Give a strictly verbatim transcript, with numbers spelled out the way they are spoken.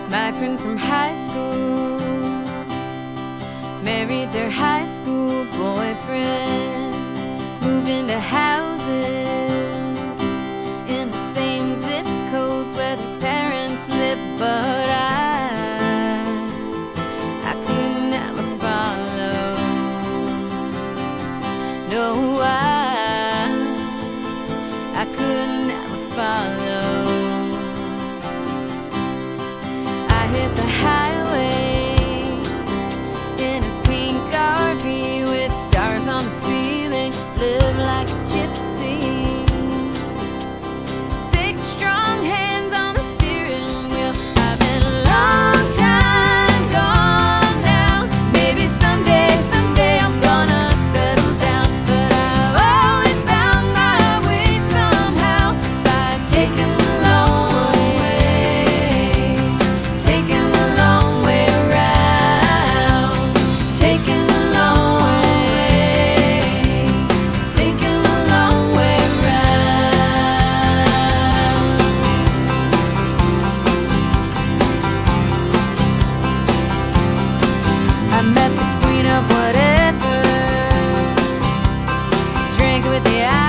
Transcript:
My friends from high school married their high school boyfriends, moved into houses in the same zip codes where their parents live, but I, I could never follow. No, I, I could never follow. I hit the highway in a pink R V with stars on the ceiling, live like a gypsy. Six strong hands on the steering wheel. I've been a long time gone now. Maybe someday, someday I'm gonna settle down, but I've always found my way somehow by taking the long way, taking the long way around, taking the long way, taking the long way around. I met the queen of whatever, drank with the